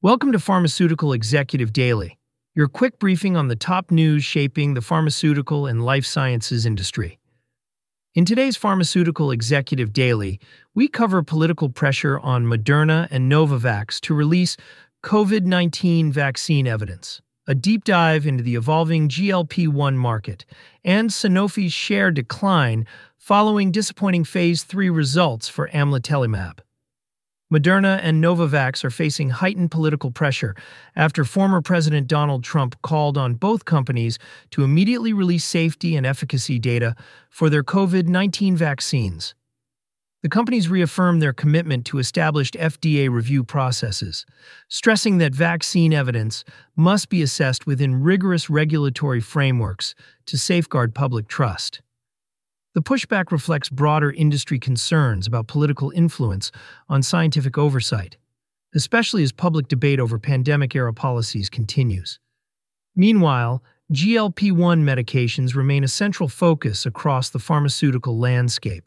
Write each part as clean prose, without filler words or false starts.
Welcome to Pharmaceutical Executive Daily, your quick briefing on the top news shaping the pharmaceutical and life sciences industry. In today's Pharmaceutical Executive Daily, we cover political pressure on Moderna and Novavax to release COVID-19 vaccine evidence, a deep dive into the evolving GLP-1 market, and Sanofi's share decline following disappointing Phase 3 results for amlitelimab. Moderna and Novavax are facing heightened political pressure after former President Donald Trump called on both companies to immediately release safety and efficacy data for their COVID-19 vaccines. The companies reaffirmed their commitment to established FDA review processes, stressing that vaccine evidence must be assessed within rigorous regulatory frameworks to safeguard public trust. The pushback reflects broader industry concerns about political influence on scientific oversight, especially as public debate over pandemic-era policies continues. Meanwhile, GLP-1 medications remain a central focus across the pharmaceutical landscape.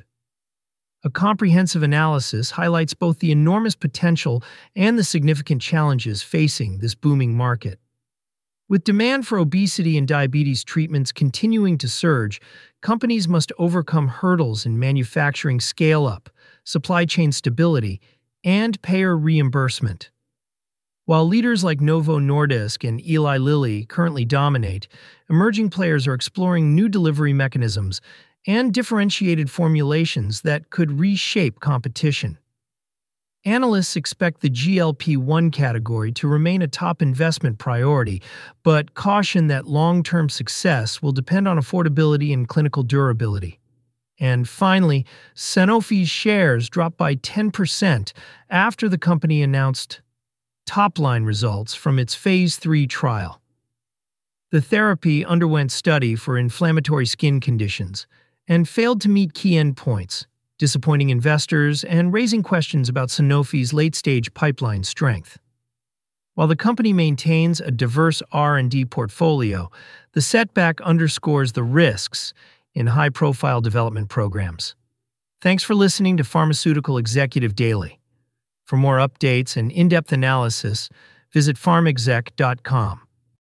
A comprehensive analysis highlights both the enormous potential and the significant challenges facing this booming market. With demand for obesity and diabetes treatments continuing to surge, companies must overcome hurdles in manufacturing scale-up, supply chain stability, and payer reimbursement. While leaders like Novo Nordisk and Eli Lilly currently dominate, emerging players are exploring new delivery mechanisms and differentiated formulations that could reshape competition. Analysts expect the GLP-1 category to remain a top investment priority, but caution that long-term success will depend on affordability and clinical durability. And finally, Sanofi's shares dropped by 10% after the company announced top-line results from its Phase 3 trial. The therapy underwent study for inflammatory skin conditions and failed to meet key endpoints, disappointing investors and raising questions about Sanofi's late-stage pipeline strength. While the company maintains a diverse R&D portfolio, the setback underscores the risks in high-profile development programs. Thanks for listening to Pharmaceutical Executive Daily. For more updates and in-depth analysis, visit pharmexec.com.